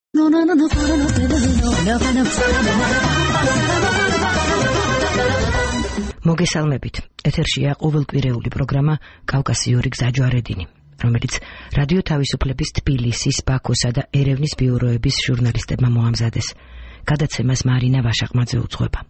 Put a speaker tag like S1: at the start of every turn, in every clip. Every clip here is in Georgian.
S1: მოგესალმებით. ეთერშია ყოველკვირეული პროგრამა კავკასიური გზაჯვარედინი, რომელიც რადიო თავისუფლების თბილისის, ბაქოსა და ერევნის ბიუროების ჟურნალისტებმა მოამზადეს. გადაცემას მარინა ვაშაყმაძე უძღვება.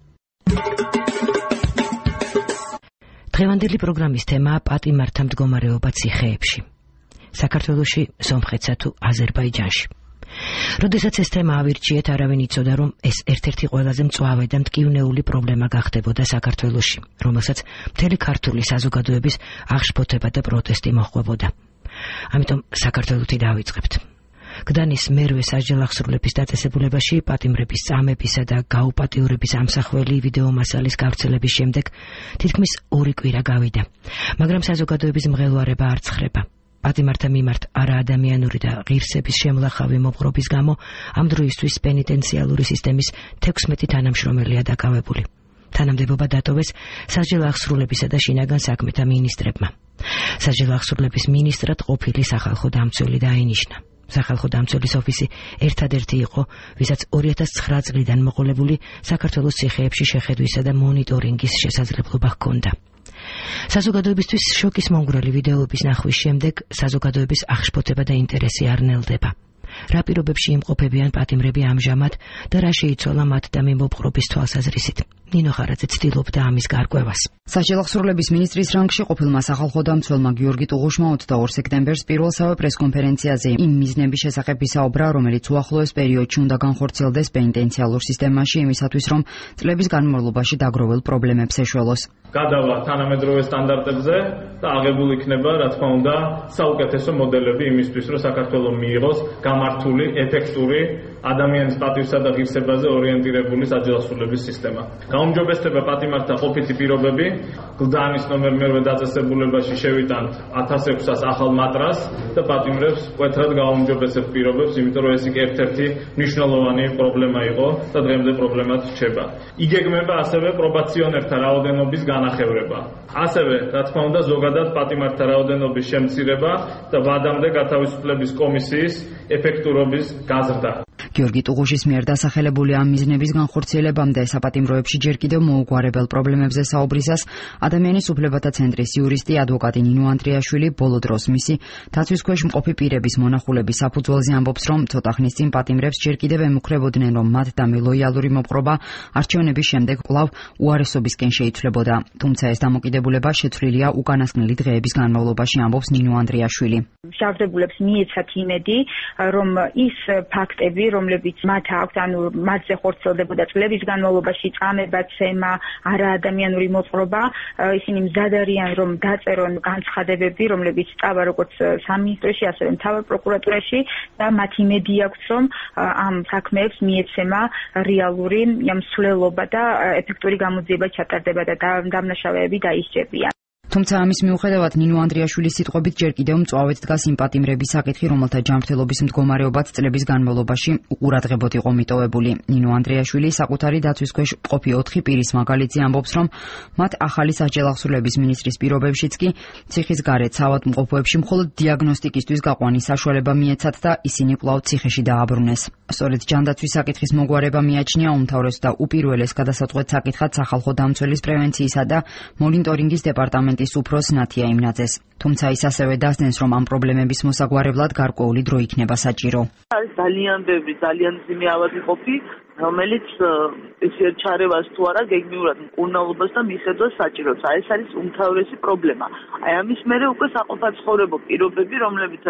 S1: დღევანდელი პროგრამის თემაა პატიმართა მდგომარეობა ციხეებში. საქართველოში, სომხეთსა თუ აზერბაიჯანში. როდესაც ეს თემა ავირჩიეთ, არავინ იცოდა, რომ ეს ერთ-ერთი ყველაზე მწვავე და მტკივნეული პრობლემა გახდებოდა საქართველოში, რომელსაც მთელი ქართული საზოგადოების აღშფოთება და პროტესტი მოჰყვებოდა. ამიტომ საქართველოთი დავიწყებთ. გდანის მერვე სასჯელ-აღსრულების დაწესებულებაში პატიმრების წამებისა და გაუპატიურების ამსახველი ვიდეომასალის გავრცელების შემდეგ თითქმის 2 კვირა გავიდა, მაგრამ საზოგადოების მღელვარება არ ცხრება. პატიმართა მიმართ არაადამიანური და ღირსების შემლახავი მოპყრობის გამო ამ დროისთვის პენიტენციალური სისტემის 16 თანამშრომელია დაკავებული. თანამდებობა დატოვეს სასჯელ-აღსრულებისა და შინაგან საქმეთა მინისტრებმა. სასჯელ-აღსრულების მინისტრად ყოფილი სახალხო დამცველი დაინიშნა. სახალხო დამცველის ოფისი ერთადერთი იყო, ვისაც 2009 წლიდან მოყოლებული საქართველოს ციხეებში შეხედვისა და მონიტორინგის შესაძლებლობა ჰქონდა. საზოგადოებისთვის შოკის მომგვრელი ვიდეოების ნახვის შემდეგ საზოგადოების აღშფოთება და ინტერესი არ ნელდება. რა პირობებში იმყოფებიან პატიმრები ამჟამად და რა შეიცვალა მათ და მიმოფყრობის თვალსაზრისით. ნინო ხარაძე ცდილობდა ამის გარკვევას.
S2: სასჯელ-აღსრულების მინისტრის რანგში ყოფილმა სახალხო დამცველმა გიორგი ტუღუშმა 22 სექტემბერს პირველსავე პრესკონფერენციაზე იმ მიზნების შესახებ ისაუბრა, რომელიც უახლოეს პერიოდში უნდა განხორციელდეს პენიტენციალურ სისტემაში იმისათვის, რომ წლების განმავლობაში დაგროვილ პრობლემებს ეშველოს.
S3: გადავა თანამედროვე სტანდარტებზე და აღებული იქნება, რა თქმა უნდა, საუკეთესო მოდელები იმისთვის, რომ საქართველოს მიიღოს გამართული, ეფექტური, ადამიანის პატივსა და ღირსებაზე ორიენტირებული სასჯელ-აღსრულების სისტემა. გაუმჯობესდება პატიმართა ყოფითი პირობები. გლდანის ნომერ მერვე დაწესებულებაში შევიტანთ 1600 ახალ მატრას და პატიმრებს მკვეთრად გაუმჯობესებთ პირობებს, იმიტომ რომ ეს ერთ-ერთი მნიშვნელოვანი პრობლემა იყო და დღემდე პრობლემად რჩება. იგეგმება ასევე პრობაციონერთა რაოდენობის განახევრება. ასევე, რა თქმა უნდა, ზოგადად პატიმართა რაოდენობის შემცირება და ვადამდე გათავისუფლების კომისიის ეფექტურობის გაზრდა.
S2: გიორგი ტუღუშის მიერ დასახელებული ამ მიზნების განხორციელებამდე საპატიმროებში ჯერ კიდევ მოუგვარებელ პრობლემებზე საუბრისას ადამიანის უფლებათა ცენტრის იურისტი ადვოკატი ნინო ანდრიაშვილი ბოლო დროს მისი დაცვის ქვეშ მყოფი პირების მონახულების საფუძველზე ამბობს, რომ ცოტა ხნის წინ პატიმრებს ჯერ კიდევ ემუქრებოდნენ, რომ მათ დამე ლოიალური მოპყრობა არჩევნების შემდეგ კვლავ უარესობისკენ შეიცვლებოდა. თუმცა ეს დამოკიდებულება შეცვლილია უკანასკნელი დღეების განმავლობაში, ამბობს ნინო ანდრიაშვილი.
S4: შავდებულებს მიეცათ იმედი, რომ ის ფაქტები, რომლებიც მათ აქვთ, ანუ მათზე ხორციელდებოდა წლების განმავლობაში წამება, ცემა, არაადამიანური მოპყრობა, ისინი მზად არიან, რომ დაწერონ განცხადებები, რომლებიც წავა როგორც სამინისტროში, ასევე მთავარ პროკურატურაში და მათ იმედი აქვთ, რომ ამ საქმეებს მიეცემა რეალური მსვლელობა და ეფექტური გამოძიება ჩატარდება და დამნაშავეები დაისჯებიან.
S2: თუმცა ამის მიუხედავად ნინო ანდრიაშვილის სიტყვებით ჯერ კიდევ მწვავედ დგას იმ პატიმრების საკითხი, რომელთა ჯანმრთელობის მდგომარეობაც წლების განმავლობაში უყურადღებოდ იყო მიტოვებული. ნინო ანდრიაშვილი საკუთარი დაცვის ქვეშ მყოფი 4 პირის მაგალითზე ამბობს, რომ მათ ახალი სასჯელ-აღსრულების მინისტრის პირობებშიც კი ციხის გარეთ საავადმყოფოებში მხოლოდ დიაგნოსტიკისთვის გაყვანის საშუალება მიეცათ და ისინი კვლავ ციხეში დააბრუნეს. სწორედ ჯანდაცვის საკითხის მოგვარება მიაჩნია უმთავრეს და უპირველეს გადასაწყვეტ საკითხად სახალხო დამცველის პრევენციისა და მონიტორინგის დეპარტამენტის უფროს ნათია იმნაძეს. თუმცა ის ასევე დასდენს, რომ ამ პრობლემების მოსაგვარებლად გარკვეული დრო იქნება საჭირო.
S5: არის ძალიან ბევრი, ძალიან ძიმე ავადმყოფი, რომელიც ისეთ ჩარევას თუ არა გეგმიურად მკურნალობას და მისედვას საჭიროებს. ეს არის უმთავრესი პრობლემა. ამის მერე უკვე საყოფაცხოვრებო პირობები, რომლებიც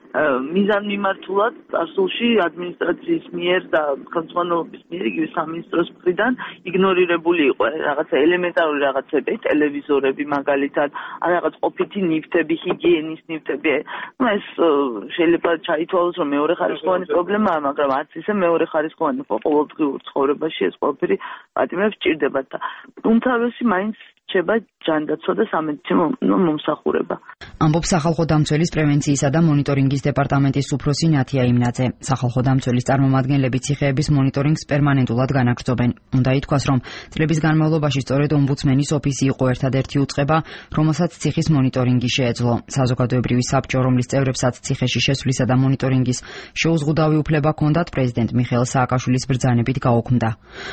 S5: მიზანმიმართულად წარსულში ადმინისტრაციის მიერ და ხელმძღვანელობის მიერ, იგივე სამინისტროს მხრიდან იგნორირებული იყო რაღაცა ელემენტარული რაღაცები, ტელევიზორები მაგალითად, რაღაც ყოფითი ნივთები, ჰიგიენის ნივთები. ეს შეიძლება ჩაითვალოს, რომ მეორეხარისხოვანი პრობლემაა, მაგრამ არც ისე მეორეხარისხოვანი. ყოველდღიურ ცხოვრებაში ეს ყველაფერი პატიმრებს სჭირდებათ და უმთავრესი მაინც რჩება ჯანდაცვა და სამედიცინო მომსახურება.
S2: ამბობს სახალხო დამცველის პრევენციისა და მონიტორინგის დეპარტამენტის უფროსი ნათია იმნაძე. სახალხო დამცველის წარმომადგენლები ციხეების მონიტორინგს პერმანენტულად განაგრძობენ. უნდა ითქვას, რომ წლების განმავლობაში სწორედ ომბუდსმენის ოფისი იყო ერთადერთი უწყება, რომელსაც ციხის მონიტორინგი შეეძლო. საზოგადოებრივი საბჭო, რომლის წევრებსაც ციხეში შესვლისა და მონიტორინგის შეუზღუდავი უფლება ჰქონდათ, პრეზიდენტ მიხეილ სააკაშვილის ბრძანებით გაუქმდა.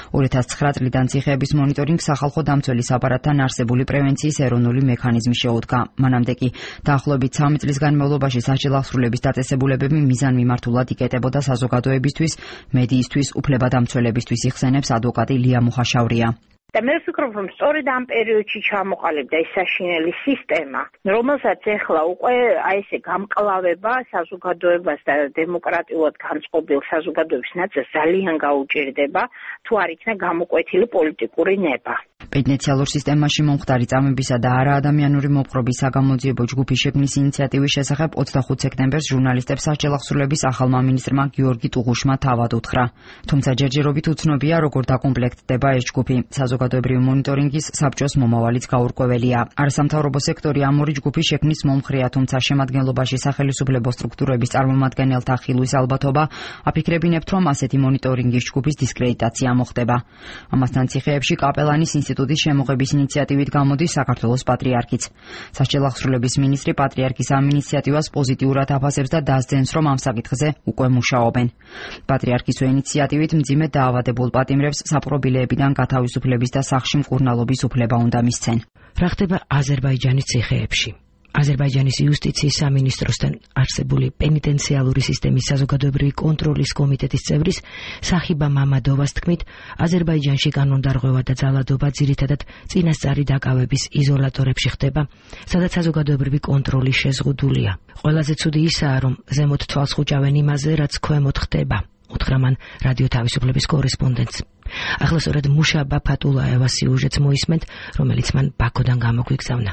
S2: 2009 წლიდან ციხეების მონიტორინგს სახალხო დამცველის აპარატთან არსებული პრევენციის ეროვნული მექანიზმი შეუდგა. მანამდე კი დაახლოებით 3 წლის განმავლობაში სასჯელახსრულების დაწესებულებები მიზანმიმართულად იკეტებოდა საზოგადოებისთვის, მედიისთვის, უფლებადამცველებისთვის, იხსენებს ადვოკატი ლია მუხაშავრია.
S6: და მე ვფიქრობ, რომ სწორედ ამ პერიოდში ჩამოყალიბდა ეს საშინელი სისტემა, რომელსაც ეხლა უკვე აი ესე გამკლავება საზოგადოებას და დემოკრატიულად განწყობილ საზოგადოების ნაწილს ძალიან გაუჭირდება, თუ არ იქნა გამოკვეთილი პოლიტიკური ნება.
S2: პენიტენციალურ სისტემაში მომხდარი წამებისა და არაადამიანური მოპყრობის საგამოძიებო ჯგუფის შექმნის ინიციატივის შესახებ 25 სექტემბერს ჟურნალისტებს სასჯელახსრულების ახალმა მინისტრმა გიორგი ტუღუშმა თავად უთხრა. თუმცა ჯერჯერობით უცნობია, როგორ დაკომპლექტდება ეს ჯგუფი. საზოგადოებრივი მონიტორინგის საბჭოს მომავალიც გაურკვეველია. არასამთავრობო სექტორი ამ ორი ჯგუფის შექმნის მომხრეა, თუმცა შემადგენლობაში სახელმწიფო სტრუქტურების წარმომადგენელთა ხილვის ალბათობა აფიქრებინებთ, რომ ასეთი მონიტორინგის ჯგუფის დისკრედიტაცია მოხდება. ამასთან ციხეებში კაპელანის ინსტიტუტის შემოღების ინიციატივით გამოდის საქართველოს პატრიარქიც. სასჯელახსრულების მინისტრი პატრიარქის ამ ინიციატივას პოზიტიურად აფასებს და დასძენს, რომ ამ საკითხზე უკვე მუშაობენ. პატრიარქის ინიციატივით მძიმე დაავადებულ პატიმრებს საპყრობილეებიდან გათავისუფლების და სახლში მკურნალობის უფლება უნდა მისცენ.
S1: რა ხდება აზერბაიჯანის ციხეებში? აზერბაიჯანის იუსტიციის სამინისტროსთან არსებული პენიტენციალური სისტემის საზოგადოებრივი კონტროლის კომიტეტის წევრის სახიბა მამადოვას თქმით, აზერბაიჯანში კანონდარღვევა და ძალადობა ძირითადად წინასწარი დაკავების იზოლატორებში ხდება, სადაც საზოგადოებრივი კონტროლი შეზღუდულია. ყველაზე ცუდი ისაა, რომ ზემოთ თვალს ხუჭავენ იმაზე, რაც ქვემოთ ხდება, უთხრა მან რადიო თავისუფლების კორესპონდენტს. ახლა სწორედ მუშაბა ფატულაევას სიუჟეტს მოისმენთ, რომელიც მან ბაქოდან გამოგვიგზავნა.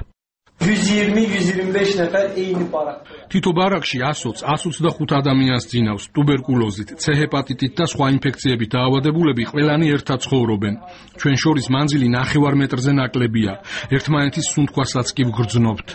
S7: 120-125 ნაფარ ეინ პარაკ.
S8: თითო ბარაკში 125 ადამიანს ძინავს ტუბერკულოზით, C ჰეპატიტით და სხვა ინფექციებით დაავადებულები ყველანი ერთად ცხოვრობენ. ჩვენ შორის მანძილი 9 მეტრზე ნაკლებია. ერთმანეთის სუნთქვასაც კი ვგრძნობთ.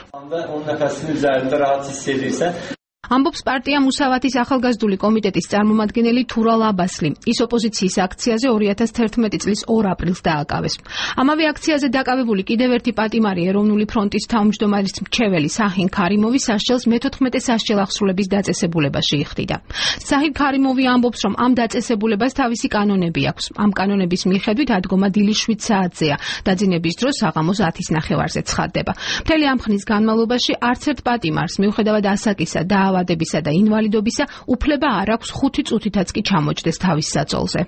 S9: ამბობს პარტია მუსავათის ახალგაზრდული კომიტეტის წარმომადგენელი თურალ აბასლი. ის ოპოზიციის აქციაზე 2011 წლის 2 აპრილს დააკავეს. ამავე აქციაზე დაკავებული კიდევ ერთი პატიმარი ეროვნული ფრონტის თავმჯდომარის მრჩეველი საჰინ ქარიმოვი სასჯელს მე-14 სასჯელახსრულების დაწესებულებაში იხდიდა. საჰინ ქარიმოვი ამბობს, რომ ამ დაწესებულებას თავისი კანონები აქვს. ამ კანონების მიხედვით ადგომა დილის 7 საათზეა. დაძინების დროს საღამოს 10:15-ზე ცხადდება. მთელი ამ ხნის განმავლობაში არც ერთ პატიმარს მიუხედავად ასაკისა და დაავადებისა და ინვალიდობისა უფლება არ აქვს 5 წუთითაც კი ჩამოჯდეს თავის საწოლზე.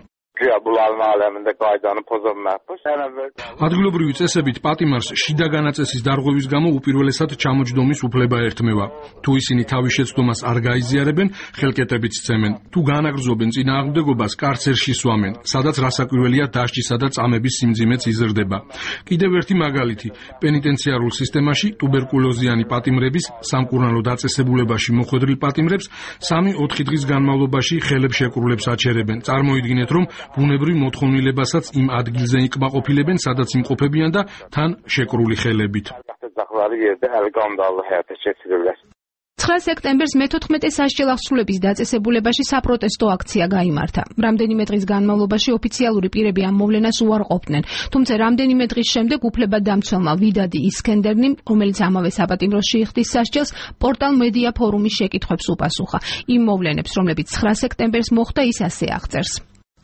S8: ადგილობრივი წესებით პატიმარს შიდა განაწესის დარღვევის გამო უპირველესად ჩამოჯდომის უფლება ერთმევა. თუ ისინი თავის შეცდომას არ გაიზიარებენ, ხელკეტებით სცემენ. თუ განაგრძობენ წინააღმდეგობას, კარცერში სვამენ, სადაც რასაკვირველია დასჯისა და წამების სიმძიმეც იზრდება. კიდევ ერთი მაგალითი, პენიტენციარულ სისტემაში ტუბერკულოზიანი პატიმრების სამკურნალო დაწესებულებაში მოხვედრილ პატიმრებს 3-4 დღის განმავლობაში ხელებშეკრულებს აჩერებენ. წარმოიდგინეთ, რომ ბუნებრივ მოთხოვნილებასაც იმ ადგილზე იკმაყოფილებენ, სადაც იმყოფებიან და თან შეკრული ხელებით.
S9: 9 სექტემბერს მე-14 სასჯელახსრულების დაწესებულებაში საპროტესტო აქცია გაიმართა. რამდენიმე დღის განმავლობაში ოფიციალური პირები ამ მოვლენას უარყოფდნენ, თუმცა რამდენიმე დღის შემდეგ უფლებადამცველმა ვიდადი ისქენდერნიმ, რომელიც ამავე საპატიმროში იხდის სასჯელს, პორტალ მედია ფორუმის შეკითხვებს უპასუხა. იმ მოვლენებს, რომლებიც 9 სექტემბერს მოხდა, ის ასე აღწერს.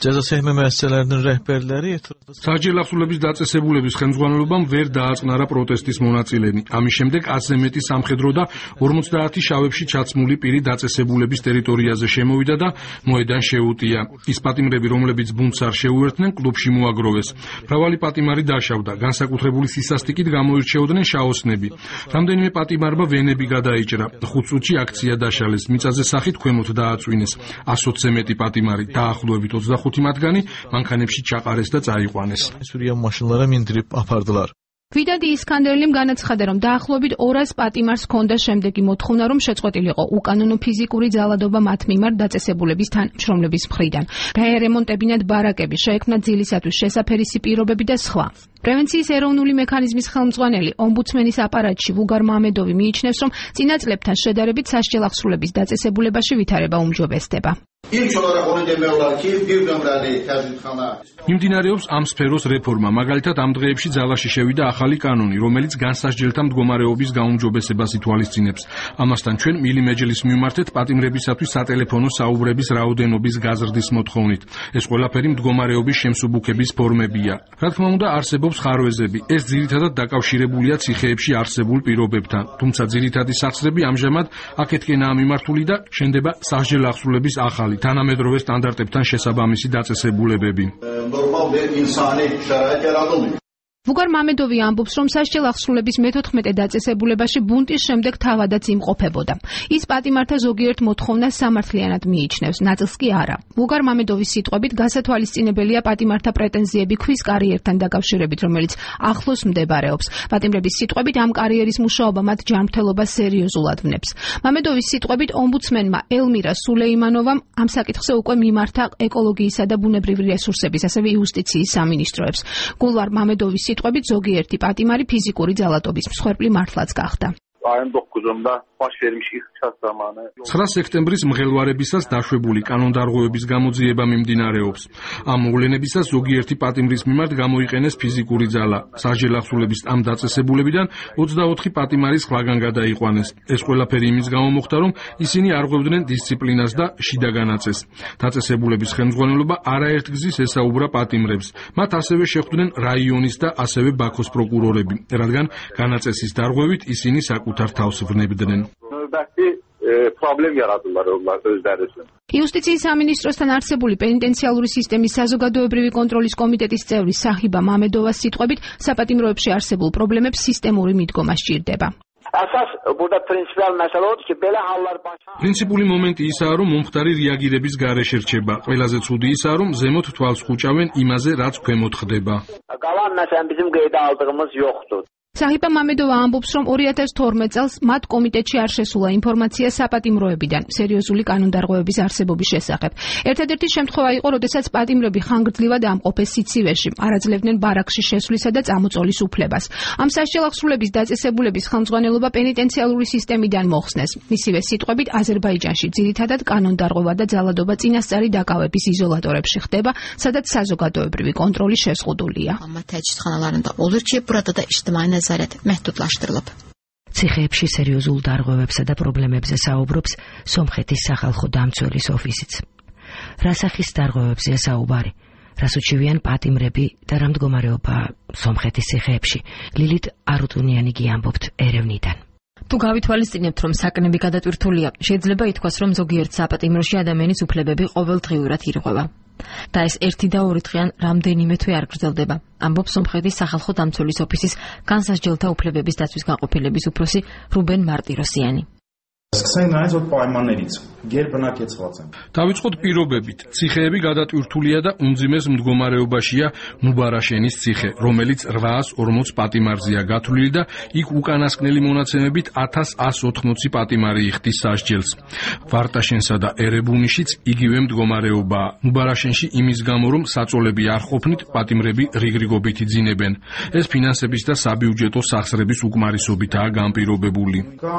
S8: სასჯელახსრულების დაწესებულების ხელმძღვანელობამ ვერ დააწყნარა პროტესტის მონაწილენი. ამის შემდეგ 100-ზე მეტი სამხედრო და 50 შავებში ჩაცმული პირი დაწესებულების ტერიტორიაზე შემოვიდა და მოედან შეუტია. ის პატიმრები, რომლებიც ბუნტს არ შეუერთდნენ, კლუბში მოაგროვეს. მრავალი პატიმარი დაშავდა. განსაკუთრებული სისასტიკით გამოირჩეოდნენ შაოსნები. რამდენიმე პატიმარმა ვენები გადაიჭრა. 5 წუთში აქცია დაშალეს. მიწაზე სახით ქვემოთ დააწვინეს. 120-ზე მეტი პატიმარი, დაახლოებით 25 მათგანი მანქანებში ჩაყარეს და წაიყვანეს.
S9: ვიდადი ისკანდერლიმ განაცხადა, რომ დაახლოებით 200 პატიმარს ჰქონდა შემდეგი მოთხოვნა, რომ შეწყვეტილიყო უკანონო ფიზიკური ძალადობა მათ მიმართ დაწესებულების თანამშრომლების მხრიდან, გაერემონტებინათ ბარაკები, შეექმნა ძილისათვის შესაფერისი პირობები და სხვა. პრევენციის ეროვნული მექანიზმის ხელმძღვანელი ომბუდსმენის აპარატში ვუგარ მამედოვი მიიჩნევს, რომ წინა წლებთან შედარებით სასჯელ ახსრულების დაწესებულებაში ვითარება უმჯობესდება.
S8: მიმდინარეობს ამ სფეროს რეფორმა, მაგალითად ამ დღეებში ძალაში შევიდა ახალი კანონი, რომელიც განსასჯელთა მდგომარეობის გაუმჯობესებას ითვალისწინებს. ამასთან ჩვენ მილიმეჯლის მიმართეთ პატიმრებისათვის სატელეფონო საუბრების რაოდენობის გაზრდის მოთხოვნით. ეს ყველაფერი მდგომარეობის შემსუბუქების ფორმებია. რა თქმა უნდა, არსებობს ხარვეზები. ეს ძირითადად დაკავშირებულია ციხეებში არსებულ პირობებთან, თუმცა ძირითადი სახსრები ამჟამად აქეთკენაა მიმართული და შენდება სასჯელ ახსრულების ახალი თანამედროვე სტანდარტებთან შესაბამისი დაწესებულებები.
S9: ვუგარ მამედოვი ამბობს, რომ სასჯელ ახსრულების მე-14 დაწესებულებაში ბუნტის შემდეგ თავადაც იმყოფებოდა. ის პატიმართა ზოგიერთ მოთხოვნას სამართლიანად მიიჩნევს, ნაწილს კი არა. ვუგარ მამედოვის სიტყვებით, გასათვალისწინებელია პატიმართა პრეტენზიები ქვის კარიერთან დაკავშირებით, რომელიც ახლოს მდებარეობს. პატიმრების სიტყვებით, ამ კარიერის მუშაობა მათ ჯანმრთელობას სერიოზულად ვნებს. მამედოვის სიტყვებით, ომბუდსმენმა ელმირა სულეიმანოვამ ამ საკითხზე უკვე მიმართა ეკოლოგიისა და ბუნებრივი რესურსების, ასევე იუსტიციის სამინისტროებს. გულვარ მამედოვის სიტყვებით, ზოგიერთი პატიმარი ფიზიკური ძალადობის მსხვერპლი მართლაც გახდა.
S8: 9 სექტემბრის მღელვარებისას დაშვებული კანონდარღვევების გამოძიება მიმდინარეობს. ამ მოვლენებისას ზოგიერთი პატიმრის მიმართ გამოიყენეს ფიზიკური ძალა. სასჯელ ახსრულების ამ დაწესებულებიდან 24 პატიმარის ხლაგან გადაიყვანეს. ეს ყველაფერი იმის გამო მოხდა, რომ ისინი არ ღვევდნენ დისციპლინას და შიდა განაწესს. დაწესებულების ხელმძღვანელობა არაერთგზის ესაუბრა პატიმრებს. მათ ასევე შეხვდნენ რაიონის და ასევე ბაქოს პროკურორები, რადგან განაწესის დარღვევით ისინი საკუთარ თავს ვნებდნენ.
S9: იუსტიციის სამინისტროსთან არსებული პენიტენციალური სისტემის საზოგადოებრივი კონტროლის კომიტეტის წევრი საჰიბა მამედოვას სიტყვებით, საპატიმროებში არსებულ პრობლემებს სისტემური მიდგომა სჭირდება.
S8: პრინციპული მომენტი ისაა, რომ მომხდარი რეაგირების გარეშე რჩება. ყველაზე ცუდი ისაა, რომ ზემოთ თვალს ხუჭავენ იმაზე, რაც ქვემოთ ხდება.
S9: საჰიბა მამედოვა ამბობს, რომ 2012 წელს მათ კომიტეტში არ შესულა ინფორმაცია საპატიმროებიდან სერიოზული კანონდარღვევების არსებობის შესახებ. ერთადერთი შემთხვევა იყო, როდესაც პატიმრები ხანგრძლივად ამყოფეს სიცივეში, არ აძლევდნენ ბარაკში შესვლისა და წამოწოლის უფლებას. ამ სასჯელ ახსრულების დაწესებულების ხელმძღვანელობა პენიტენციალური სისტემიდან მოხსნეს. მისივე სიტყვებით, აზერბაიჯანში ძირითადად კანონდარღვევა და ძალადობა წინასწარი დაკავების იზოლატორებში ხდება, სადაც საზოგადოებრივი კონტროლი შეზღუდულია.
S1: ციხეებში სერიოზულ დარღვევებსა და პრობლემებზე საუბრობს სომხეთის სახალხო დამცველის ოფისიც. რა სახის დარღვევებზეა საუბარი? რას უჩივიან პატიმრები და რა მდგომარეობა სომხეთის ციხეებში? ლილით არუტუნიანი გიამბობთ ერევნიდან.
S2: თუ გავითვალისწინებთ, რომ საკნები გადატვირთულია, შეიძლება ითქვას, რომ ზოგიერთ საპატიმროში ადამიანის უფლებები ყოველდღიურად ირღვევა. და ეს 1 და 2 დღიან რამდენიმე თვე არ გრძელდება. ამბობს სომხეთის სახალხო დამცველის ოფისის განსასჯელთა უფლებების დაცვის განყოფილების უფროსი რუბენ მარტიროსიანი.
S8: დავიწყოთ პირობებით. ციხეები გადატვირთულია და უმძიმეს მდგომარეობაშია ნუბარაშენის ციხე, რომელიც 840 პატიმარზეა გათვლილი და იქ უკანასკნელი მონაცემებით 1180 პატიმარი იხდის სასჯელს. ვარტაშენსა და ერებუნიშიც იგივე მდგომარეობაა. ნუბარაშენში იმის გამო, რომ საწოლები არ ყოფნით, პატიმრები რიგრიგობით იძინებენ. ეს ფინანსების და საბიუჯეტო სახსრების უკმარისობითაა განპირობებული.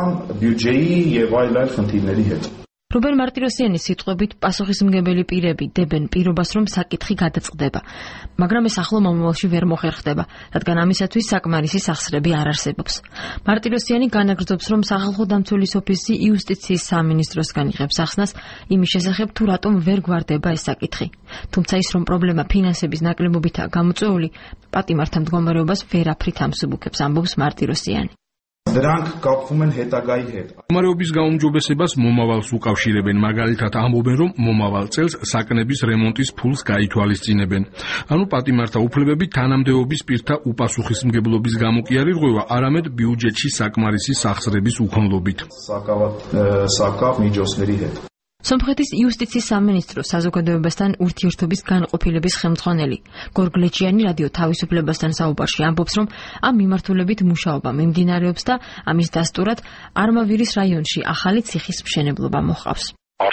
S2: რუბენ მარტიროსიანის სიტყვებით, პასუხისმგებელი პირები დებენ პირობას, რომ საკითხი გადაწყდება, მაგრამ ეს ახლო მომავალში ვერ მოხერხდება, რადგან ამისათვის საკმარისი სახსრები არ არსებობს. მარტიროსიანი განაგრძობს, რომ სახალხო დამცველის ოფისი იუსტიციის სამინისტროსგან იღებს ახსნას იმის შესახებ, თუ რატომ ვერ გვარდება ეს საკითხი. თუმცა ის, რომ პრობლემა ფინანსების ნაკლებობითაა გამოწვეული, პატიმართა მდგომარეობას ვერაფრით ამსუბუქებს, ამბობს მარტიროსიანი.
S10: Դրանք կապվում են հետագայի հետ.
S8: მდგომარეობის გაუმჯობესებას მომავალს უკავშირებენ, მაგალითად ამბობენ, რომ მომავალ წელს საკნების რემონტის ფულს გაითვალისწინებენ. ანუ პატიმართა უფლებები თანამდებობის პირთა უპასუხისმგებლობის გამო კი არ ირღვევა, არამედ ბიუჯეტში საკმარისი სახსრების უქონლობით.
S10: Սակավ միջոցների հետ.
S2: სომხეთის იუსტიციის სამინისტრო საზოგადოებასთან ურთიერთობის განყოფილების ხელმძღვანელი გორგლეჩიანი რადიო თავისუფლებასთან საუბარში ამბობს, რომ ამ მიმართულებით მუშაობა მიმდინარეობს და ამის დასტურად არმავირის რაიონში ახალი ციხის მშენებლობა მოჰყავს.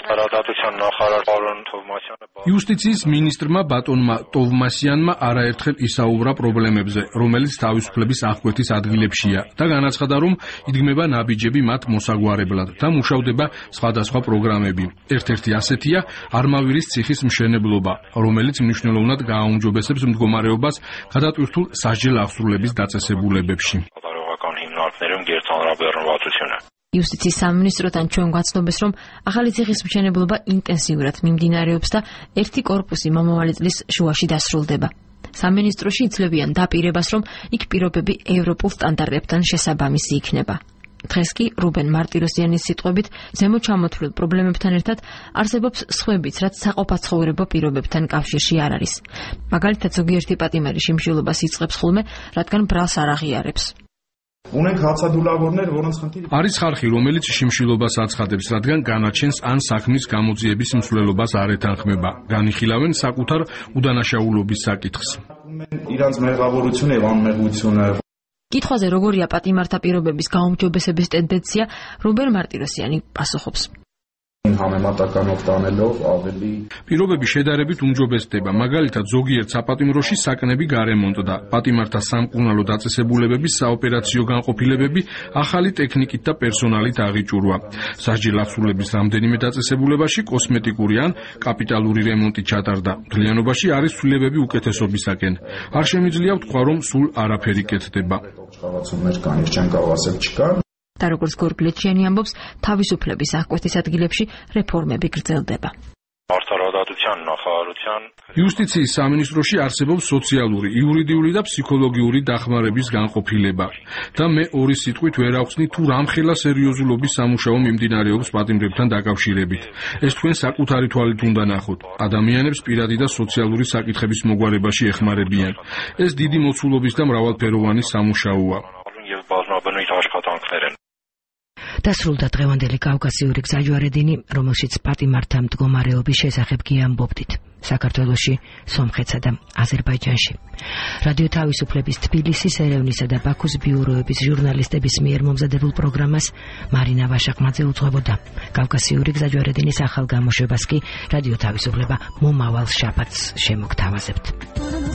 S8: იუსტიციის მინისტრმა ბატონმა ტოვმასიანმა არაერთხელ ისაუბრა პრობლემებზე, რომელიც თავისუფლების აღკვეთის ადგილებშია და განაცხადა, რომ იდგმება ნაბიჯები მათ მოსაგვარებლად და მუშავდება სხვადასხვა პროგრამები. ერთ-ერთი ასეთია არმავირის ციხის მშენებლობა, რომელიც მნიშვნელოვნად გააუმჯობესებს მდგომარეობას გადატვირთულ სასჯელ აღსრულების დაწესებულებებში.
S2: იუსტიციის სამინისტროთან ჩვენ გვაცნობს, რომ ახალი ციხის მშენებლობა ინტენსიურად მიმდინარეობს და ერთი კორპუსი მომავალი წლის შუაში დასრულდება. სამინისტროში იძლევიან დაპირებას, რომ იქ პირობები ევროპულ სტანდარტებთან შესაბამისი იქნება. დღეს კი რუბენ მარტიროსიანის სიტყვებით, ზემო ჩამოთვლილ პრობლემებთან ერთად არსებობს სხვებიც, რაც საყოფაცხოვრებო პირობებთან კავშირში არ არის. მაგალითად, ზოგიერთი პატიმარი შიმშილობას იწყებს ხოლმე, რადგან ბრალს არ აღიარებს.
S8: არის ხალხი, რომელიც შიმშილობას აცხადებს, რადგან განაჩენს ან საქმის გამოძიების მსვლელობას არ ეთანხმება. განიხილავენ საკუთარ უდანაშაულობის საკითხს.
S2: კითხვაზე როგორია პატიმართა პირობების გაუმჯობესების ტენდენცია, რუბენ მარტიროსიანი პასუხობს.
S8: პირობები შედარებით უმჯობესდება, მაგალითად ზოგიერთ საპატიმროში საკნები გარემონტდა, პატიმართა სამკურნალო დაწესებულებების საოპერაციო განყოფილებები ახალი ტექნიკით და პერსონალით აღიჭურვა. სასჯელ აღსრულების რამდენიმე დაწესებულებაში კოსმეტიკური ან კაპიტალური რემონტი ჩატარდა. მთლიანობაში არის ცვლილებები უკეთესობისაკენ. არ შემიძლია ვთქვა, რომ სულ არაფერი კეთდება.
S2: და როგორც გორგლეჩიანი ამბობს, თავისუფლების აღკვეთის ადგილებში რეფორმები გრძელდება.
S8: იუსტიციის სამინისტროში არსებობს სოციალური, იურიდიული და ფსიქოლოგიური დახმარების განყოფილება და მე ორი სიტყვით ვერ ავხსნი თუ რამხელა სერიოზულობის სამუშაო მიმდინარეობს პატიმრებთან დაკავშირებით. ეს თქვენ საკუთარი თვალით უნდა ნახოთ. ადამიანებს პირადი და სოციალური საკითხების მოგვარებაში ეხმარებიან. ეს დიდი მოცულობის და მრავალფეროვანი სამუშაოა.
S1: დასრულდა დღევანდელი კავკასიური გზაჯვარედინი, რომელშიც პატიმართა მდგომარეობის შესახებ გიამბობდით. საქართველოში, სომხეთსა და აზერბაიჯანში. რადიო თავისუფლების თბილისის, ერევნისა და ბაქოს ბიუროების ჟურნალისტების მიერ მომზადებულ პროგრამას მარინა ვაშაყმაძე უძღვებოდა. კავკასიური გზაჯვარედინის ახალ გამოშვებას კი რადიო თავისუფლება მომავალ შაბათს შემოგთავაზებთ.